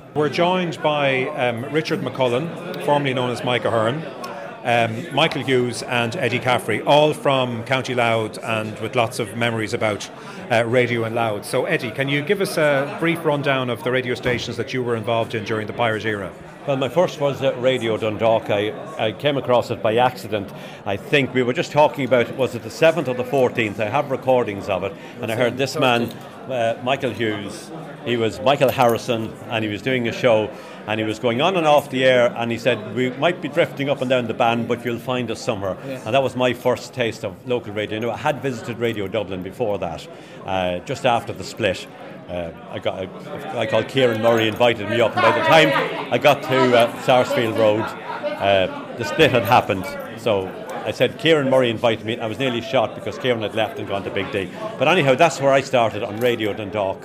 We're joined by Richard McCullen, formerly known as Mike Ahern, Michael Hughes and Eddie Caffrey, all from County Louth and with lots of memories about radio and Louth. So Eddie, can you give us a brief rundown of the radio stations that you were involved in during the pirate era? Well, my first was Radio Dundalk. I came across it by accident. I think we were just talking about, was it the 7th or the 14th? I have recordings of it, and I heard this man, Michael Hughes, he was Michael Harrison, and he was doing a show, and he was going on and off the air, and he said, we might be drifting up and down the band, but you'll find us somewhere. Yeah. And that was my first taste of local radio. You know, I had visited Radio Dublin before that, just after the split. A guy called Kieran Murray invited me up, and by the time I got to Sarsfield Road, the split had happened. So I said, Kieran Murray invited me, and I was nearly shot because Kieran had left and gone to Big D. But anyhow, that's where I started on Radio Dundalk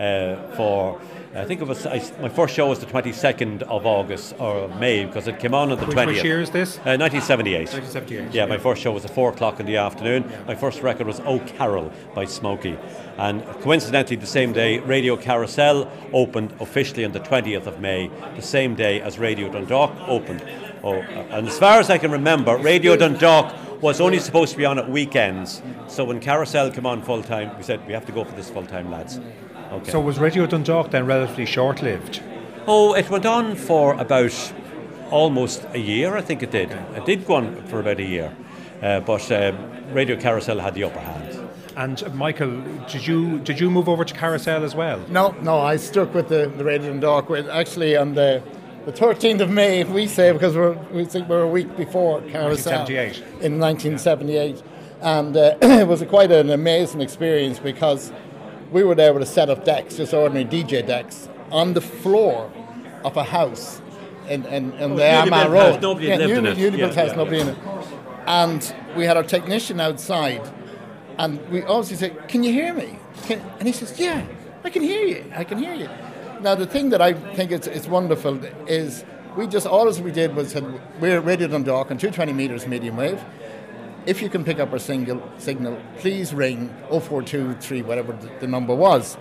for, I think it was, my first show was the 22nd of August, or May, because it came on the 20th. Which year is this? 1978. 1978. Yeah, my first show was at 4 o'clock in the afternoon. Yeah. My first record was Oh Carol by Smokey. And coincidentally, the same day, Radio Carousel opened officially on the 20th of May, the same day as Radio Dundalk opened. And as far as I can remember, Radio Dundalk was only supposed to be on at weekends. So when Carousel came on full-time, we said, we have to go for this full-time, lads. Okay. So was Radio Dundalk then relatively short-lived? Oh, it went on for about almost a year, I think it did. Okay. It did go on for about a year. But Radio Carousel had the upper hand. And Michael, did you move over to Carousel as well? No, I stuck with the Radio Dundalk. Actually, on the 13th of May, we say, because we think we're a week before Carousel. 1978. In 1978. Yeah. And it was quite an amazing experience because we were able to set up decks, just ordinary DJ decks, on the floor of a house in the Armagh Road. Nobody lived in it. Newly-built house, nobody in it. And we had our technician outside, and we obviously said, can you hear me? And he says, yeah, I can hear you. Now, the thing that I think it's wonderful is all we did was we're Radio Dundalk on 220 metres medium wave. If you can pick up our signal, please ring 0423, whatever the number was.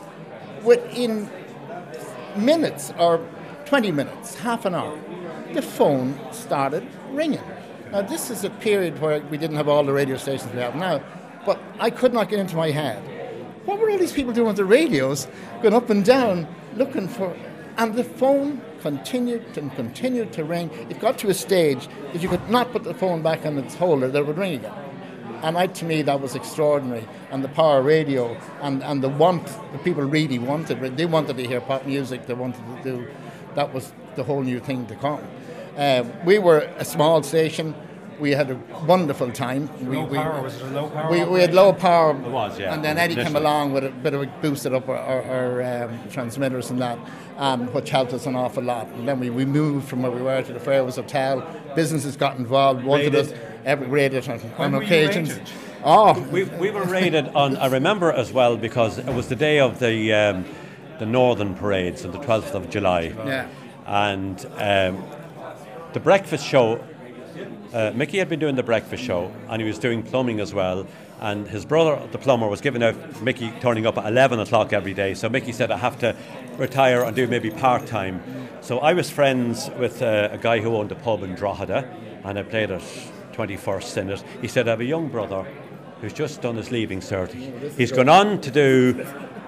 Within minutes or 20 minutes, half an hour, the phone started ringing. Now, this is a period where we didn't have all the radio stations we have now, but I could not get into my head. What were all these people doing with the radios, going up and down, looking for... And the phone continued to ring. It got to a stage that you could not put the phone back on its holder, that it would ring again. And to me, that was extraordinary. And the power of radio and the people really wanted. They wanted to hear pop music. They wanted to do... That was the whole new thing to come. We were a small station. We had a wonderful time. Was it a low power? We had low power. It was, yeah. And then Eddie came along with a bit of boosted up our transmitters and that, which helped us an awful lot. And then we moved from where we were to the Fairways Hotel. Businesses got involved, wanted us raided on occasions. Raided? Oh, we were raided on. I remember as well because it was the day of the Northern Parades on the 12th of July. Yeah. And the breakfast show. Mickey had been doing the breakfast show, and he was doing plumbing as well, and his brother, the plumber, was giving out Mickey turning up at 11 o'clock every day. So Mickey said, I have to retire and do maybe part-time. So I was friends with a guy who owned a pub in Drogheda, and I played at 21st in it. He said, I have a young brother who's just done his leaving cert. He's gone on to do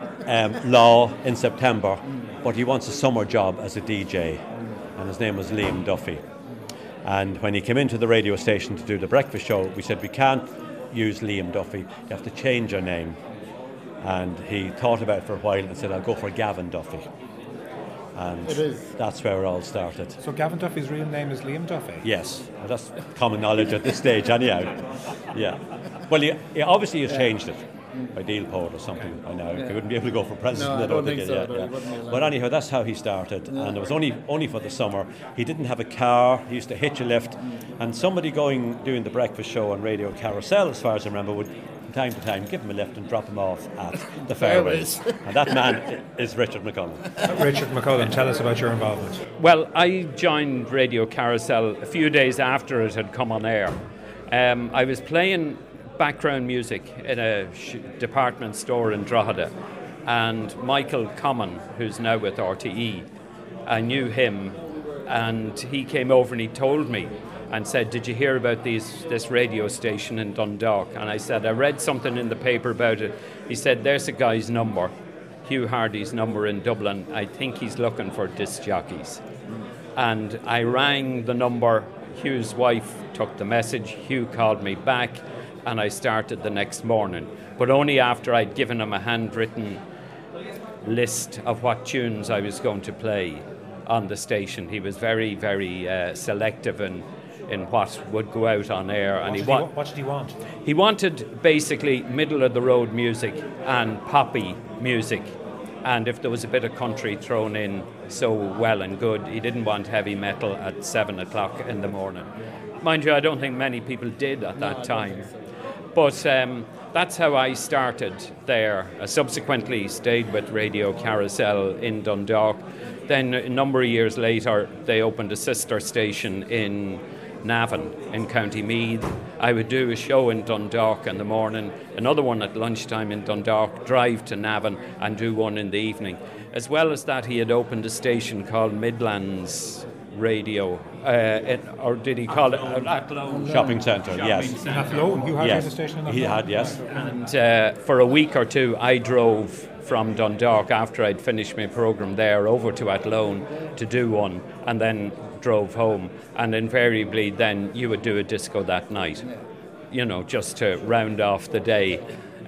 law in September, but he wants a summer job as a DJ, and his name was Liam Duffy. And when he came into the radio station to do the breakfast show, we said, we can't use Liam Duffy, you have to change your name. And he thought about it for a while and said, I'll go for Gavin Duffy. And that's where it all started. So Gavin Duffy's real name is Liam Duffy? Yes, well, that's common knowledge at this stage anyhow. Yeah. Well, he obviously has changed it. Ideal poet or something by now. He wouldn't be able to go for president. No, I don't think so. Yeah. But anyhow, that's how he started, and it was only for the summer. He didn't have a car. He used to hitch a lift, and somebody doing the breakfast show on Radio Carousel, as far as I remember, would from time to time give him a lift and drop him off at the Fairways. And that man is Richard McCullen. Richard McCullen, tell us about your involvement. Well, I joined Radio Carousel a few days after it had come on air. I was playing background music in a department store in Drogheda, and Michael Common, who's now with RTE, I knew him, and he came over and he told me and said, "Did you hear about this radio station in Dundalk?" And I said, "I read something in the paper about it." He said, "There's a guy's number, Hugh Hardy's number in Dublin. I think he's looking for disc jockeys." And I rang the number. Hugh's wife took the message. Hugh called me back, and I started the next morning. But only after I'd given him a handwritten list of what tunes I was going to play on the station. He was very, very selective in what would go out on air. And what did he want? He wanted basically middle-of-the-road music and poppy music. And if there was a bit of country thrown in, so well and good. He didn't want heavy metal at 7 o'clock in the morning. Mind you, I don't think many people did at that time. But that's how I started there. I subsequently stayed with Radio Carousel in Dundalk. Then a number of years later, they opened a sister station in Navan in County Meath. I would do a show in Dundalk in the morning, another one at lunchtime in Dundalk, drive to Navan and do one in the evening. As well as that, he had opened a station called Midlands Radio, or did he call it Athlone Shopping Centre? Yes. Athlone, you had Yes. a station in Athlone? He had, yes. And for a week or two, I drove from Dundalk after I'd finished my programme there over to Athlone to do one, and then drove home. And invariably then you would do a disco that night, you know, just to round off the day.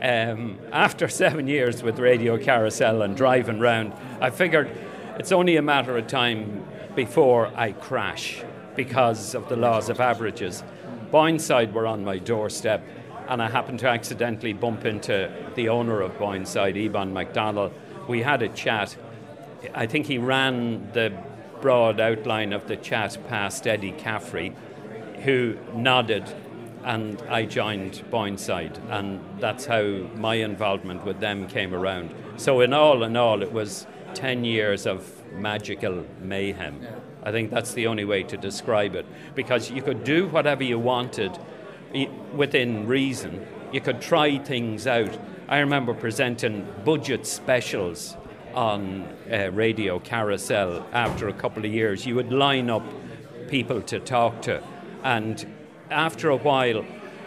After 7 years with Radio Carousel and driving round, I figured it's only a matter of time before I crash because of the laws of averages. Boyneside were on my doorstep, and I happened to accidentally bump into the owner of Boyneside, Eban MacDonald. We had a chat. I think he ran the broad outline of the chat past Eddie Caffrey, who nodded, and I joined Boyneside, and that's how my involvement with them came around. So in all, it was 10 years of magical mayhem. I think that's the only way to describe it, because you could do whatever you wanted within reason. You could try things out. I remember presenting budget specials on Radio Carousel. After a couple of years, you would line up people to talk to, and after a while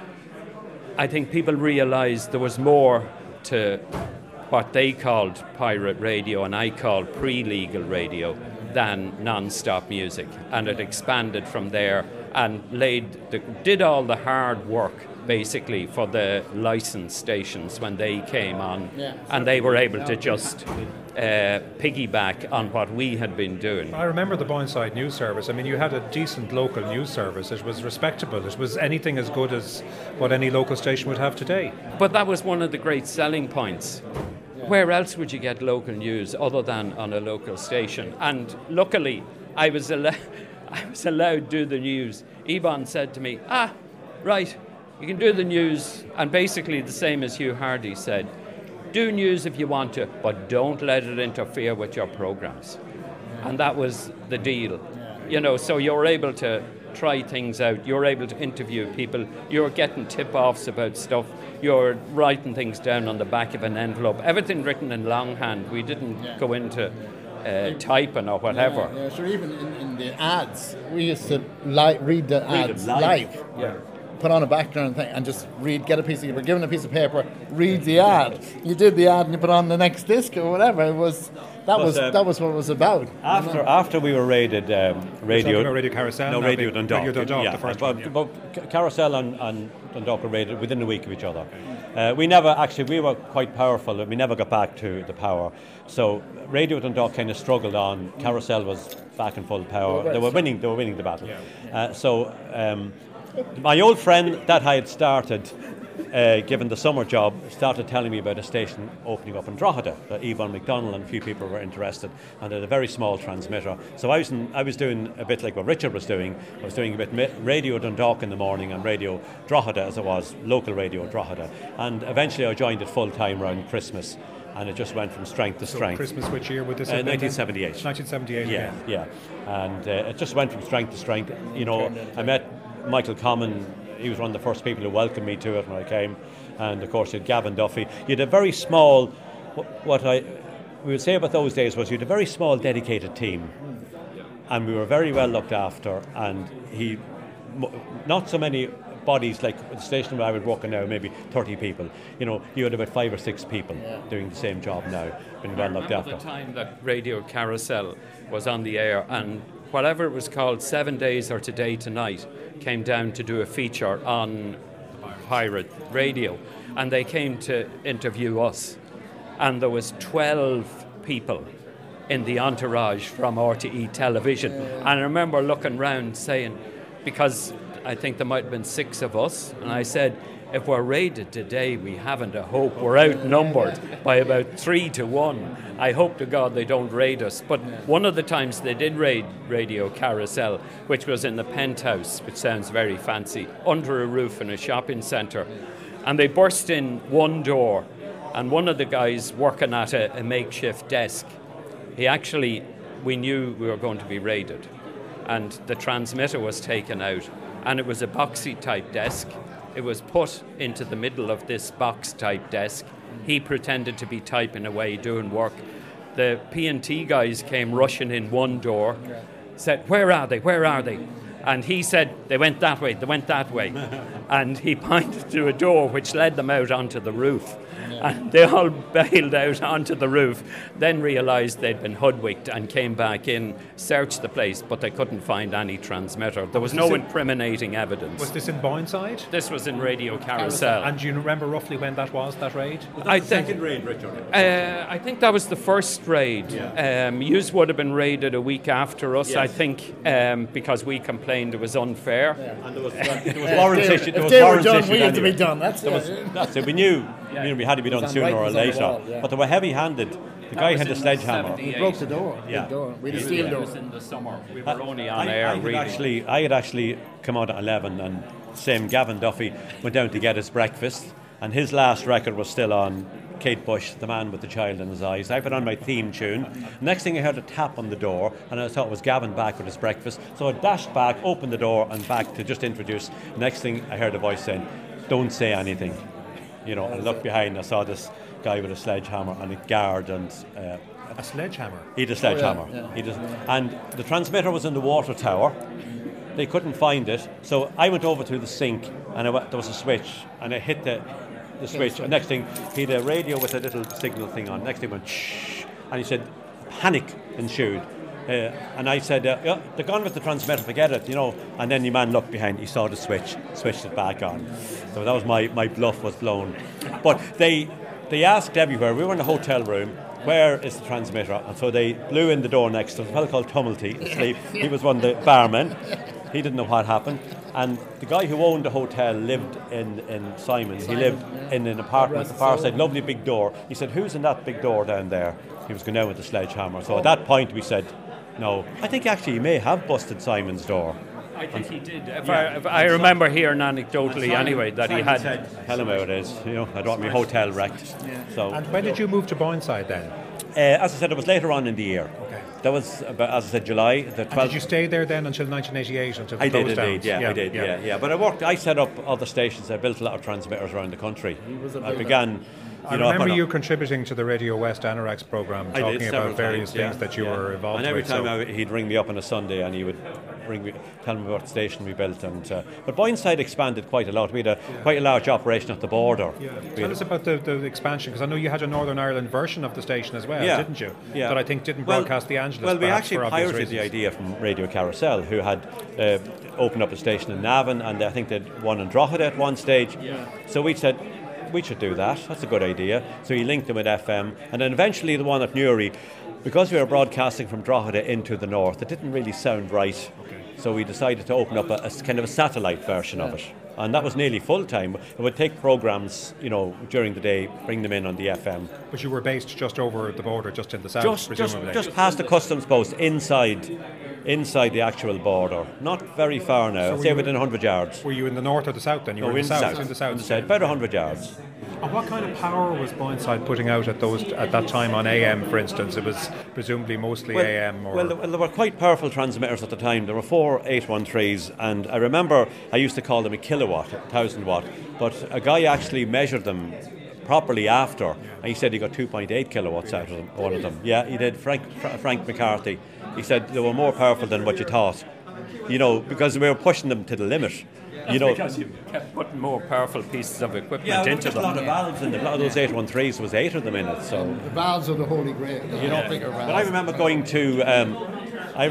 I think people realised there was more to what they called pirate radio and I called pre-legal radio than non-stop music, and it expanded from there and did all the hard work basically for the licensed stations when they came on, and they were able to just piggyback on what we had been doing. I remember the Boyneside News Service. I mean, you had a decent local news service. It was respectable. It was anything as good as what any local station would have today. But that was one of the great selling points. Where else would you get local news other than on a local station? And luckily, I was allowed to do the news. Eban said to me, right, you can do the news, and basically the same as Hugh Hardy said, do news if you want to, but don't let it interfere with your programs. And that was the deal. You know, so you're able to try things out, you're able to interview people, you're getting tip-offs about stuff, you're writing things down on the back of an envelope, everything written in longhand. We didn't go into typing or whatever. Yeah, so even in the ads, we used to read the ads live. Yeah. Put on a background thing and just get a piece of paper, given a piece of paper, read the ad. You did the ad and you put on the next disc or whatever. That was what it was about. After we were raided, Radio Carousel. No, Radio Dundalk. Radio Dundalk, the first one. But Carousel and Dundalk were raided within a week of each other. We were quite powerful, and we never got back to the power. So Radio Dundalk kind of struggled on. Carousel was back in full power. They were winning the battle. My old friend that I had started, given the summer job, started telling me about a station opening up in Drogheda that Eban MacDonald and a few people were interested, and had a very small transmitter. So I was doing a bit like what Richard was doing. I was doing a bit Radio Dundalk in the morning and Radio Drogheda, as it was, local Radio Drogheda. And eventually I joined it full time around Christmas, and it just went from strength to strength. Christmas, which year would this have been? 1978. 1978. Yeah. And it just went from strength to strength. You know, I met Michael Common. He was one of the first people who welcomed me to it when I came, and of course you had Gavin Duffy. You had a very small, we would say about those days was you had a very small dedicated team. and we were very well looked after, and not so many bodies like the station where I was working now, maybe 30 people. You had about 5 or 6 people doing the same job now, being well looked after. The time that Radio Carousel was on the air, and whatever it was called, 7 Days or Today Tonight, came down to do a feature on pirate radio, and they came to interview us, and there was 12 people in the entourage from RTE Television, and I remember looking round saying, because I think there might have been 6 of us, and I said, if we're raided today, we haven't a hope. We're outnumbered by about 3 to 1. I hope to God they don't raid us. But one of the times they did raid Radio Carousel, which was in the Penthouse, which sounds very fancy, under a roof in a shopping centre. And they burst in one door, and one of the guys working at a makeshift desk, we knew we were going to be raided. And the transmitter was taken out, and it was a boxy type desk. It was put into the middle of this box type desk. He pretended to be typing away, doing work. The P&T guys came rushing in one door, said, where are they? And he said, they went that way. And he pointed to a door which led them out onto the roof. And they all bailed out onto the roof, then realised they'd been hoodwinked and came back in, searched the place, but they couldn't find any transmitter. There was no incriminating evidence. Was this in Boyneside? This was in Radio Carousel. And do you remember roughly when that was, that raid? The second raid, Richard? I think that was the first raid. Yous would have been raided a week after us, I think, because we complained it was unfair. And there was warrants issued. If they were done, we had to be done. That's it. We knew we had to be done sooner or later. But they were heavy-handed. The guy had a sledgehammer. He broke the door. Yeah. We had a steel door. It was in the summer. We were only on air. I had actually come out at 11, and same Gavin Duffy went down to get his breakfast, and his last record was still on Kate Bush, The Man with the Child in His Eyes. I put on my theme tune. Next thing I heard a tap on the door, and I thought it was Gavin back with his breakfast. So I dashed back, opened the door, and back to just introduce. Next thing I heard a voice saying, "Don't say anything." And I looked behind, I saw this guy with a sledgehammer and a guard, and a sledgehammer? He had a sledgehammer. And the transmitter was in the water tower. They couldn't find it, so I went over to the sink, and there was a switch, and I hit the switch. And next thing, he had a radio with a little signal thing on. Next thing went shh, and he said, panic ensued. And I said, they're gone with the transmitter, forget it, And then the man looked behind, he saw the switch, switched it back on. So that was my bluff was blown. But they asked everywhere. We were in a hotel room, where is the transmitter? And so they blew in the door next to us, a fellow called Tumulty, asleep. He was one of the barmen. He didn't know what happened. And the guy who owned the hotel lived in Simons. He lived in an apartment at the far side, lovely big door. He said, who's in that big door down there? He was going down with the sledgehammer. So at that point we said, no. I think actually he may have busted Simon's door. I think he did. If I remember hearing anecdotally anyway that he had. Tell him how it is. I don't want my hotel wrecked. So. And when did you move to Boyneside then? As I said, it was later on in the year. Okay. That was about, as I said, July the 12th. Did you stay there then until 1988? Until I did indeed. I did. But I set up other stations. I built a lot of transmitters around the country. I began. I remember you contributing to the Radio West Anorax programme, talking about various things that you were involved with. And every time he'd ring me up on a Sunday and he would tell me about the station we built. But Boyneside expanded quite a lot. We had quite a large operation at the border. Tell us about the expansion, because I know you had a Northern Ireland version of the station as well, didn't you? Yeah. That I think didn't broadcast the Angelus. Well, we actually pirated the idea from Radio Carousel, who had opened up a station in Navan, and I think they'd one in Drogheda at one stage. Yeah. So we said, we should do that. That's a good idea. So he linked them with FM, and then eventually the one at Newry, because we were broadcasting from Drogheda into the north, it didn't really sound right. Okay. So we decided to open up a kind of a satellite version of it, and that was nearly full time. It would take programs, during the day, bring them in on the FM. But you were based just over the border, just in the south, presumably. Just past the customs post, inside the actual border, not very far now. So say within 100 yards. Were you in the north or the south then? You were in the south. In the south, about 100 yards. And what kind of power was Boyneside putting out at that time on AM, for instance? It was presumably mostly AM. Well, there were quite powerful transmitters at the time. There were 4 813s, and I remember I used to call them a kilowatt, 1,000 watt. But a guy actually measured them properly after, and he said he got 2.8 kilowatts out of them, one of them. Yeah, he did. Frank McCarthy he said they were more powerful than what you thought. You know, because we were pushing them to the limit. You know, because you kept putting more powerful pieces of equipment into them. A lot of valves in them. A lot of those 813s was 8 of them in it. So the valves are the holy grail. You know, but I remember going to. I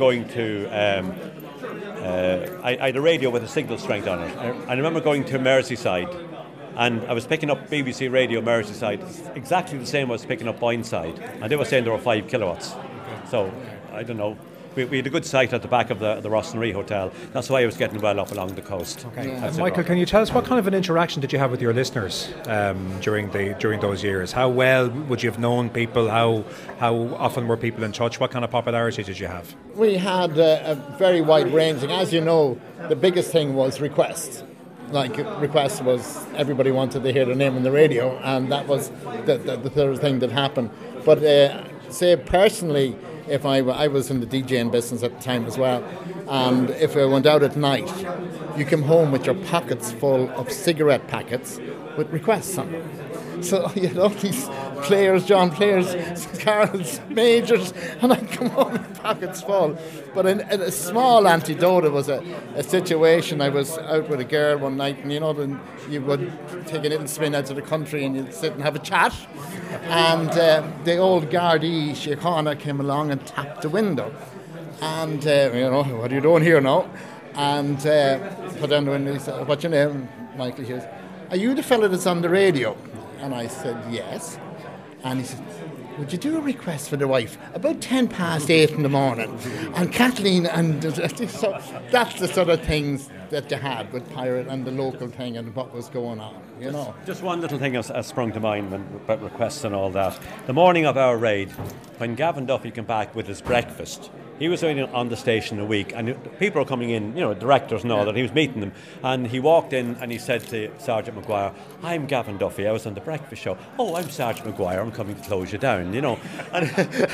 had a radio with a signal strength on it. I remember going to Merseyside, and I was picking up BBC Radio Merseyside, exactly the same I was picking up Boyneside, and they were saying there were 5 kilowatts. So I don't know. We had a good site at the back of the Rossnaree Hotel. That's why I was getting well up along the coast. Okay. Michael, can you tell us what kind of an interaction did you have with your listeners during those years? How well would you have known people? How often were people in touch? What kind of popularity did you have? We had a very wide ranging. As you know, the biggest thing was requests. Like, requests was everybody wanted to hear their name on the radio, and that was the third thing that happened. But say personally, if I was in the DJing business at the time as well, and if I went out at night, you come home with your pockets full of cigarette packets with requests on them. So you had all these players, John Players, Carls, Majors, and I'd come home with pockets full. But in a small antidote, it was a situation. I was out with a girl one night, and then you would take a little spin out to the country and you'd sit and have a chat. And the old Gardaí, Sheikhanna, came along and tapped the window. And, what are you doing here now? And put down the window, he said, "What's your name?" Michael Hughes. "Are you the fella that's on the radio?" And I said, "Yes." And he said, "Would you do a request for the wife about 8:10 in the morning?" And Kathleen, and so that's the sort of things that you had with Pirate and the local thing and what was going on, Just one little thing has sprung to mind about requests and all that. The morning of our raid, when Gavin Duffy came back with his breakfast, he was only on the station a week, and people were coming in, directors and all that. He was meeting them, and he walked in and he said to Sergeant Maguire, "I'm Gavin Duffy. I was on the breakfast show." "Oh, I'm Sergeant Maguire. I'm coming to close you down." And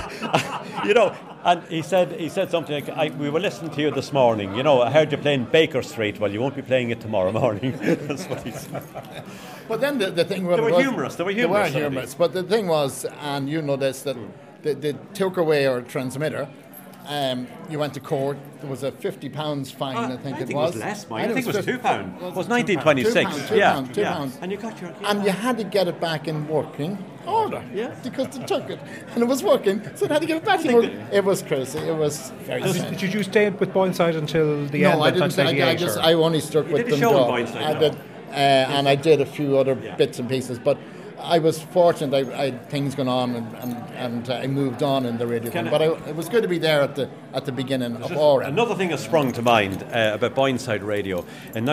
and he said something like, "We were listening to you this morning. I heard you playing Baker Street. Well, you won't be playing it tomorrow morning." That's what he said. But then the thing was... They were humorous. But the thing was, and you know this, that they took away our transmitter. You went to court. There was a £50 fine. I think it was less. I think it was £2. It was 1926. £2. And you got your. And you had to get it back in working order. Yeah. Because they took it and it was working, so they had to get it back in working. It was crazy. It was very strange. Did you stay with Boyneside until the end? No, I didn't. I only stuck with them. I did, and I did a few other bits and pieces, but. I was fortunate. I had things going on, and I moved on in the radio thing. But it was good to be there at the beginning of our end. Another thing has sprung to mind about Boyneside Radio in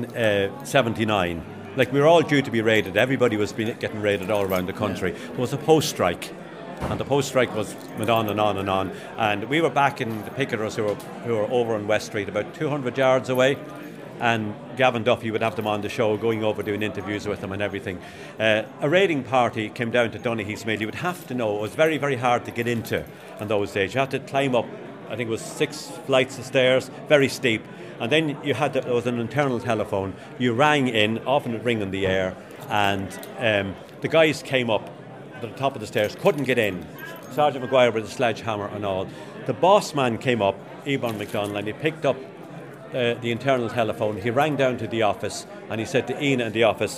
1979. Like, we were all due to be raided. Everybody was getting raided all around the country. There was a post strike, and the post strike went on and on and on. And we were back in the picketers who were over on West Street, about 200 yards away. And Gavin Duffy would have them on the show, going over doing interviews with them and everything. A raiding party came down to Donaghy's Mill. You would have to know, it was very, very hard to get into in those days. You had to climb up, I think it was 6 flights of stairs, very steep. And then there was an internal telephone. You rang in, often it ring in the air, and the guys came up to the top of the stairs, couldn't get in. Sergeant Maguire with a sledgehammer and all. The boss man came up, Ebon McDonnell, and he picked up the internal telephone. He rang down to the office and he said to Ina in the office,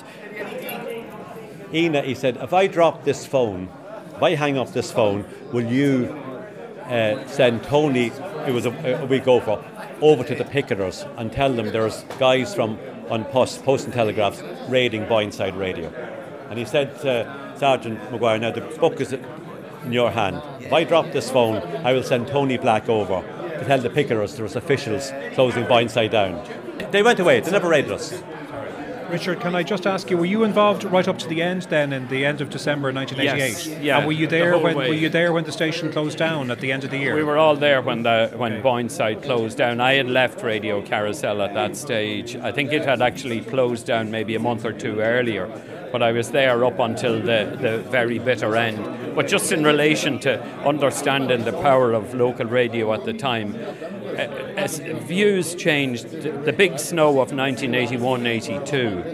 "Ina," he said, "if I drop this phone, if I hang up this phone, will you send Tony," it was a week over to the picketers and tell them there's guys on Post and Telegraphs raiding Boyneside Radio. And he said to Sergeant Maguire, "Now the book is in your hand. If I drop this phone, I will send Tony Black over to tell the picketers there was officials closing Boyneside down." They went away. They never raided us. Richard, can I just ask you, were you involved right up to the end then, in the end of December 1988? Yes, yeah. And were you there when the station closed down at the end of the year? We were all there when Boyneside closed down. I had left Radio Carousel at that stage. I think it had actually closed down maybe a month or two earlier, but I was there up until the very bitter end. But just in relation to understanding the power of local radio at the time, as views changed. The big snow of 1981-82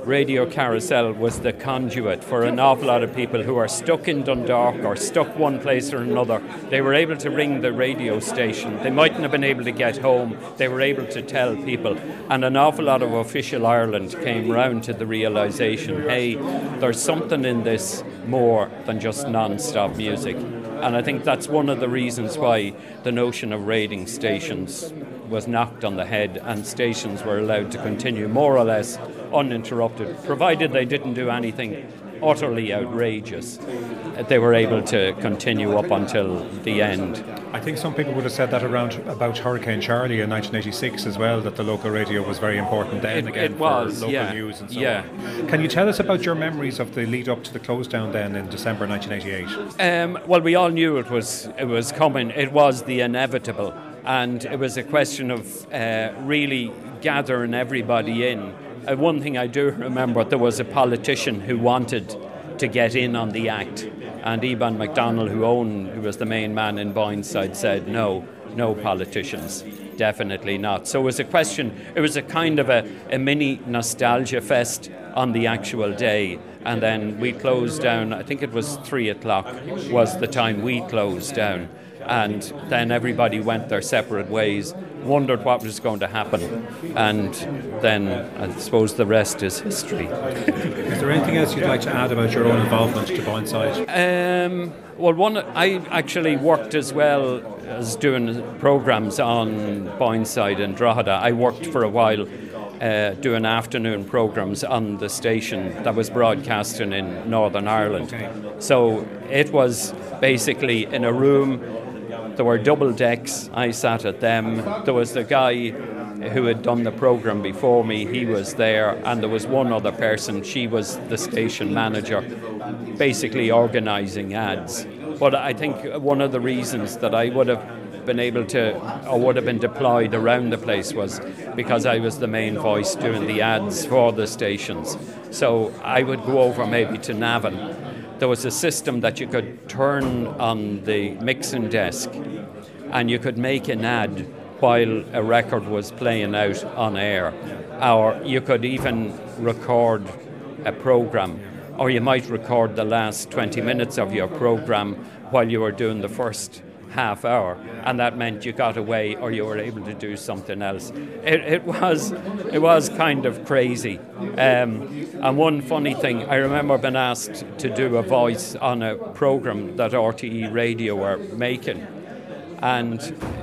Radio Carousel was the conduit for an awful lot of people who are stuck in Dundalk or stuck one place or another. They were able to ring the radio station. They mightn't have been able to get home. They were able to tell people. And an awful lot of Official Ireland came round to the realisation, hey, there's something in this more than just non-stop music. And I think that's one of the reasons why the notion of raiding stations was knocked on the head, and stations were allowed to continue more or less uninterrupted, provided they didn't do anything utterly outrageous. They were able to continue up until the end. I think some people would have said that about Hurricane Charlie in 1986 as well, that the local radio was very important then it was, for local news and so on. Can you tell us about your memories of the lead up to the close down then in December 1988? Well, we all knew it was coming. It was the inevitable, and it was a question of really gathering everybody in. One thing I do remember, there was a politician who wanted to get in on the act, and Eban MacDonald, who was the main man in Boyneside, said no politicians, definitely not. So it was a kind of a mini nostalgia fest on the actual day, and then we closed down, I think it was 3:00 was the time we closed down, and then everybody went their separate ways, wondered what was going to happen, and then I suppose the rest is history. Is there anything else you'd like to add about your own involvement to Boyneside? I actually worked as well as doing programmes on Boyneside and Drogheda. I worked for a while doing afternoon programmes on the station that was broadcasting in Northern Ireland. Okay. So it was basically in a room. There were double decks. I sat at them. There was the guy who had done the programme before me. He was there. And there was one other person. She was the station manager, basically organising ads. But I think one of the reasons that I would have been able to, or would have been deployed around the place, was because I was the main voice doing the ads for the stations. So I would go over maybe to Navan. There was a system that you could turn on the mixing desk and you could make an ad while a record was playing out on air. Or you could even record a programme, or you might record the last 20 minutes of your programme while you were doing the first half hour, and that meant you got away or you were able to do something else. It was kind of crazy. And one funny thing, I remember being asked to do a voice on a programme that RTE Radio were making, and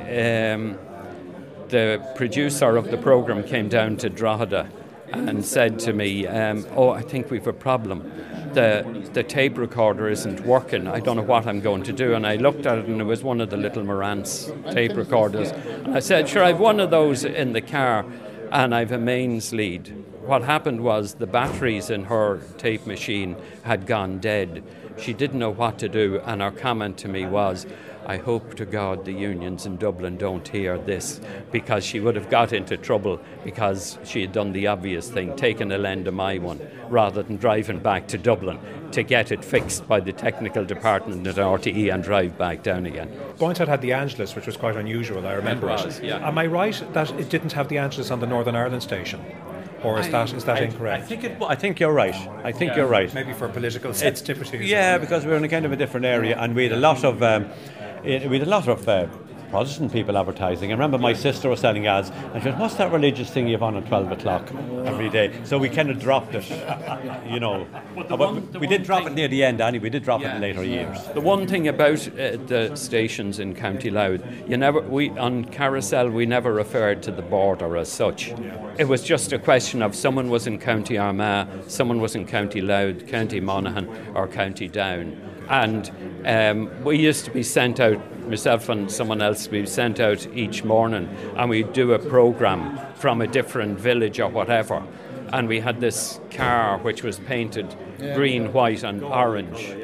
the producer of the programme came down to Drogheda and said to me, I think we've a problem. The tape recorder isn't working. I don't know what I'm going to do. And I looked at it, and it was one of the little Marantz tape recorders. And I said, sure, I've one of those in the car, and I've a mains lead. What happened was the batteries in her tape machine had gone dead. She didn't know what to do, and her comment to me was, I hope to God the unions in Dublin don't hear this, because she would have got into trouble because she had done the obvious thing, taken a lend of my one, rather than driving back to Dublin to get it fixed by the technical department at RTE and drive back down again. Boyneside had the Angelus, which was quite unusual, I remember it. Yeah. Am I right that it didn't have the Angelus on the Northern Ireland station? Or is that incorrect? I think you're right. You're right. Maybe for political sensitivities. Yeah, because we're in a kind of a different area, and we had a lot of Protestant people advertising. I remember my sister was selling ads, and she said, what's that religious thing you have on at 12 o'clock every day? So we kind of dropped it, But we did drop it near the end, anyway. We did drop it in later years. The one thing about the stations in County Louth, on Carousel, we never referred to the border as such. It was just a question of someone was in County Armagh, someone was in County Louth, County Monaghan, or County Down. And we used to be sent out, myself and someone else, we sent out each morning, and we'd do a programme from a different village or whatever. And we had this car which was painted green, white and orange.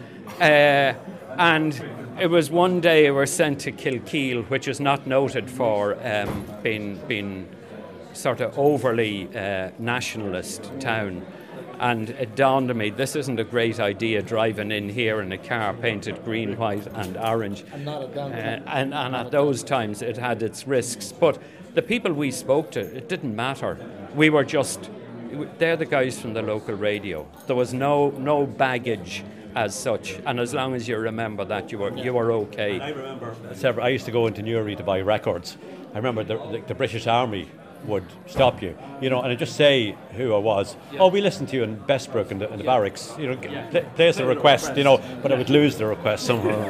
And it was one day we were sent to Kilkeel, which is not noted for being sort of overly nationalist town. And it dawned on me, this isn't a great idea, driving in here in a car painted green, white and orange. And at those times it had its risks. But the people we spoke to, it didn't matter. We were just they're the guys from the local radio. There was no baggage as such, and as long as you remember that, you were okay. I remember I used to go into Newry to buy records. I remember the British Army would stop you, and I'd just say who I was. Yeah. Oh, we listened to you in Bestbrook in the barracks. Place a request, but I would lose the request somehow.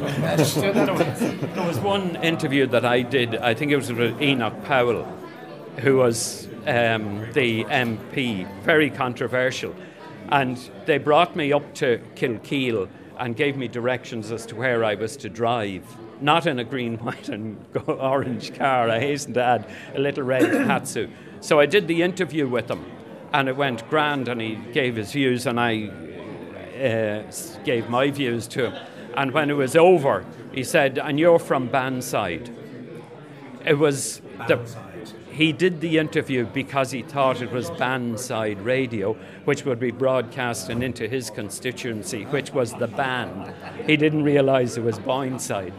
There was one interview that I did. I think it was with Enoch Powell, who was the MP, very controversial, and they brought me up to Kilkeel and gave me directions as to where I was to drive. Not in a green, white and orange car, I hasten to add, a little red Hatsu. So I did the interview with him, and it went grand, and he gave his views, and I gave my views to him. And when it was over, he said, "And you're from Bandside." It was he did the interview because he thought it was Bandside Radio, which would be broadcasting into his constituency, which was the band. He didn't realise it was Boyneside.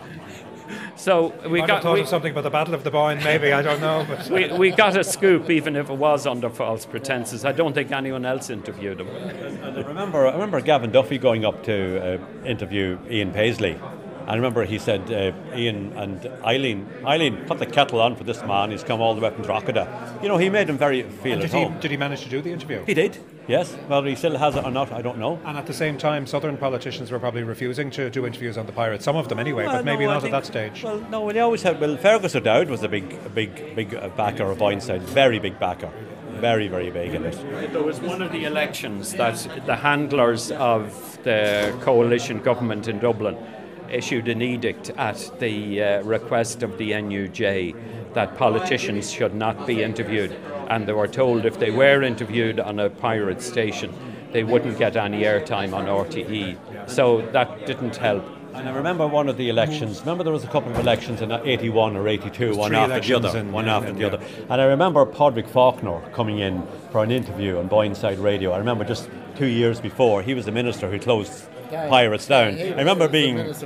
So we thought of something about the Battle of the Boyne, maybe, I don't know. But we got a scoop, even if it was under false pretenses. I don't think anyone else interviewed him. And I remember Gavin Duffy going up to interview Ian Paisley. I remember he said, Ian and Eileen, put the kettle on for this man. He's come all the way from Drogheda. He made him very feel at home. Did he manage to do the interview? He did, yes. Whether he still has it or not, I don't know. And at the same time, Southern politicians were probably refusing to do interviews on the Pirates. Some of them anyway, but maybe not at that stage. Well, no, they always had. Well, Fergus O'Dowd was a big backer of Boyneside. Very big backer. Very, very big in it. There was one of the elections that the handlers of the coalition government in Dublin issued an edict at the request of the NUJ that politicians should not be interviewed, and they were told if they were interviewed on a pirate station they wouldn't get any airtime on RTE, so that didn't help. And I remember one of the elections, there was a couple of elections in 81 or 82, one after the other. And I remember Padraig Faulkner coming in for an interview on Boyneside Radio. I remember just 2 years before, he was the minister who closed Pirates down. I remember being this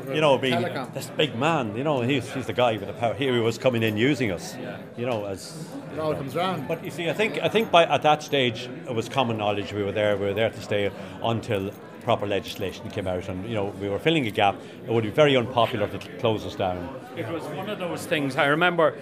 big man, he's the guy with the power. He was coming in using us, as it all comes round. But you see, I think at that stage it was common knowledge we were there to stay until proper legislation came out, and we were filling a gap. It would be very unpopular to close us down. It was one of those things. I remember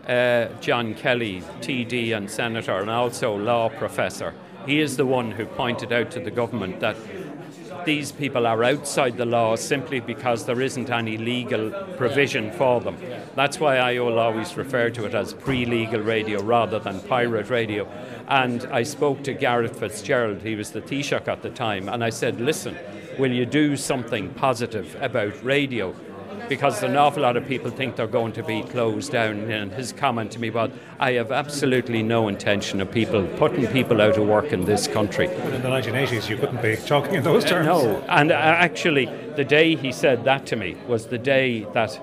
John Kelly, TD and Senator, and also law professor. He is the one who pointed out to the government that these people are outside the law simply because there isn't any legal provision for them. That's why I will always refer to it as pre-legal radio rather than pirate radio. And I spoke to Gareth Fitzgerald, he was the Taoiseach at the time, and I said, listen, will you do something positive about radio? Because an awful lot of people think they're going to be closed down. And his comment to me was, I have absolutely no intention of putting people out of work in this country. But in the 1980s, you couldn't be talking in those terms. No, and actually, the day he said that to me was the day that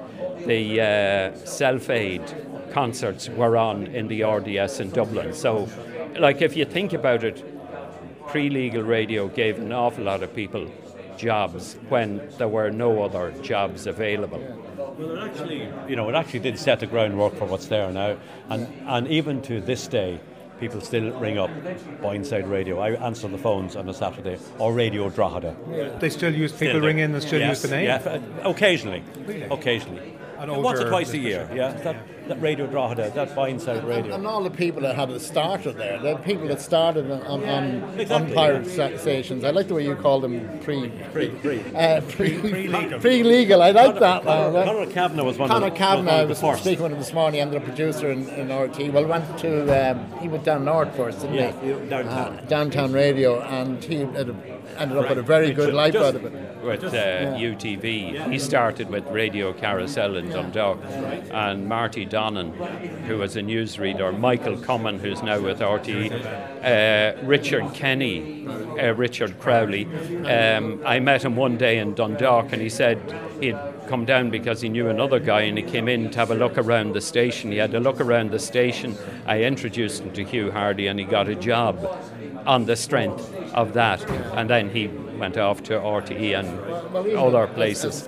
the Self-Aid concerts were on in the RDS in Dublin. So, if you think about it, pre-legal radio gave an awful lot of people jobs when there were no other jobs available. Well, it actually did set the groundwork for what's there now, and even to this day, people still ring up Boyneside Radio. I answer the phones on a Saturday, or Radio Drogheda. They still use people ring in and still use the name. Yeah, occasionally. Really? Occasionally. Once or twice a year, that Radio Drogheda, that Boyneside Radio. And all the people that had started there, the people that started on pirate stations. I like the way you call them pre-legal. I like that. Conor Kavanagh was one of the first. Conor Kavanagh, I was speaking with him this morning, and the producer in RT. Well, he went down north first, didn't he? Downtown Radio, and he ended up with a very good life out of it. With UTV. He started with Radio Carousel in Dundalk, and Marty Donnan, who was a newsreader, Michael Cummin, who's now with RTE, Richard Kenny, Richard Crowley. I met him one day in Dundalk, and he said he'd come down because he knew another guy, and he came in to have a look around the station. He had a look around the station. I introduced him to Hugh Hardy, and he got a job on the strength of that, and then he went off to RTE and other places.